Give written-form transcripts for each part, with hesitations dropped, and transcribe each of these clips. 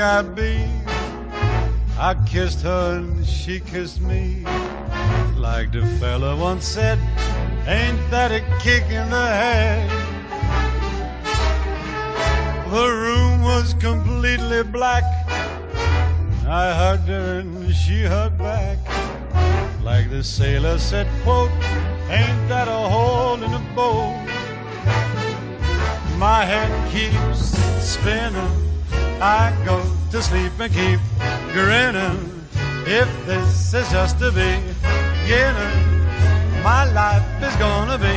I be. I kissed her and she kissed me. Like the fella once said, ain't that a kick in the head? The room was completely black. I hugged her and she hugged back. Like the sailor said, quote, ain't that a hole in the boat? My head keeps spinning. I go to sleep and keep grinning. If this is just the beginning, my life is gonna be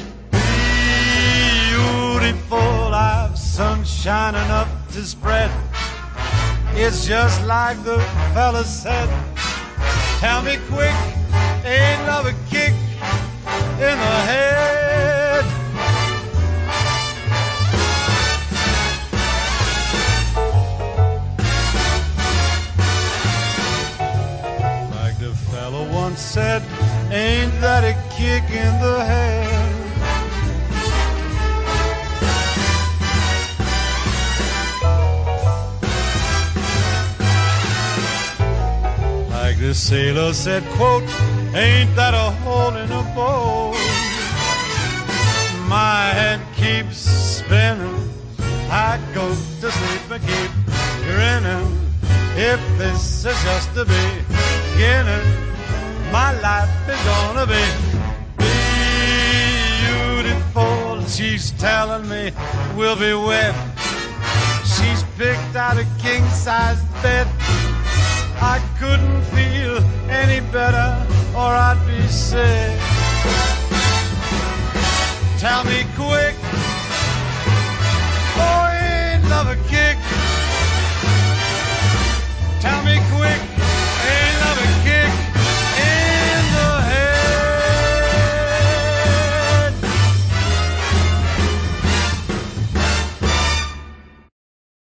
beautiful. I've sunshine enough to spread. It's just like the fella said. Tell me quick, ain't love a kick in the head? Like the fellow once said, ain't that a kick in the head? Like the sailor said, quote, ain't that a hole in a boat? My head keeps spinning. I go to sleep and keep grinning. If this is just the beginning, my life is gonna be beautiful. She's telling me we'll be wed. She's picked out a king-size bed. I couldn't feel any better or I'd be sick.